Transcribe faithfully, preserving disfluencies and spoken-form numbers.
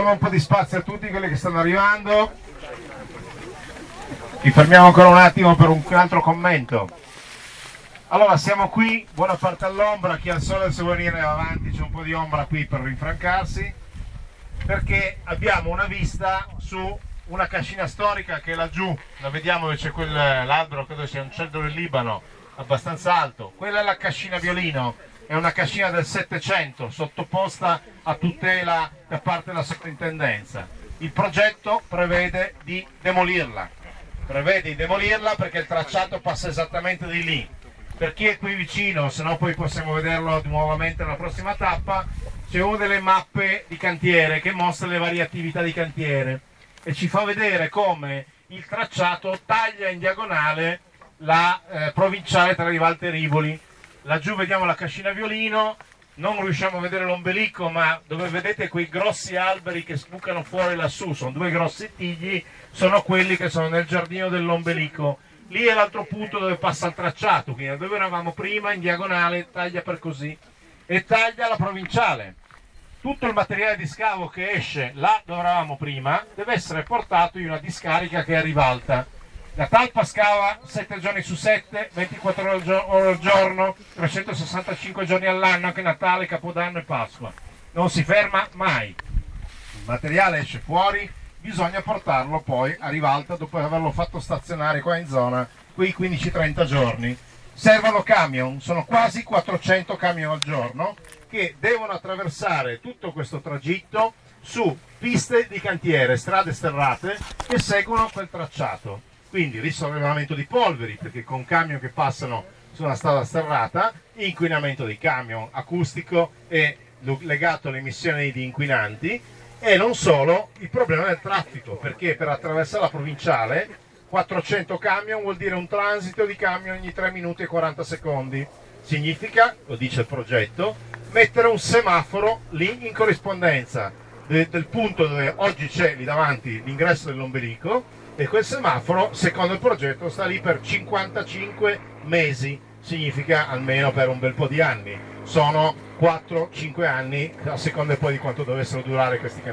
Lasciamo un po' di spazio a tutti quelli che stanno arrivando. Ci fermiamo ancora un attimo per un altro commento. Allora, siamo qui, buona parte all'ombra, chi ha il sole se vuole venire avanti, c'è un po' di ombra qui per rinfrancarsi, perché abbiamo una vista su una cascina storica che è laggiù, la vediamo dove c'è quell'albero, credo sia un cedro del Libano, abbastanza alto. Quella è la cascina Violino, è una cascina del Settecento, sottoposta a tutela da parte della sovrintendenza. Il progetto prevede di demolirla, prevede di demolirla perché il tracciato passa esattamente di lì. Per chi è qui vicino, se no poi possiamo vederlo nuovamente nella prossima tappa, c'è una delle mappe di cantiere che mostra le varie attività di cantiere e ci fa vedere come il tracciato taglia in diagonale la eh, provinciale tra Rivalta e Rivoli. Laggiù vediamo la cascina Violino, non riusciamo a vedere l'ombelico, ma dove vedete quei grossi alberi che sbucano fuori lassù, sono due grossi tigli, sono quelli che sono nel giardino dell'ombelico. Lì è l'altro punto dove passa il tracciato, quindi dove eravamo prima in diagonale taglia per così e taglia la provinciale. Tutto il materiale di scavo che esce là dove eravamo prima deve essere portato in una discarica che è a Rivalta. La talpa scava sette giorni su sette, ventiquattro ore al giorno, trecentosessantacinque giorni all'anno, anche Natale, Capodanno e Pasqua. Non si ferma mai. Il materiale esce fuori, bisogna portarlo poi a Rivalta dopo averlo fatto stazionare qua in zona quei quindici trenta giorni. Servono camion, sono quasi quattrocento camion al giorno che devono attraversare tutto questo tragitto su piste di cantiere, strade sterrate che seguono quel tracciato. Quindi risollevamento di polveri, perché con camion che passano su una strada sterrata, inquinamento dei camion, acustico e legato alle emissioni di inquinanti, e non solo il problema del traffico, perché per attraversare la provinciale quattrocento camion vuol dire un transito di camion ogni tre minuti e quaranta secondi. Significa, lo dice il progetto, mettere un semaforo lì in corrispondenza de- del punto dove oggi c'è lì davanti l'ingresso dell'ombelico, e quel semaforo, secondo il progetto, sta lì per cinquantacinque mesi, significa almeno per un bel po' di anni. Sono quattro cinque anni, a seconda poi di quanto dovessero durare questi cantieri.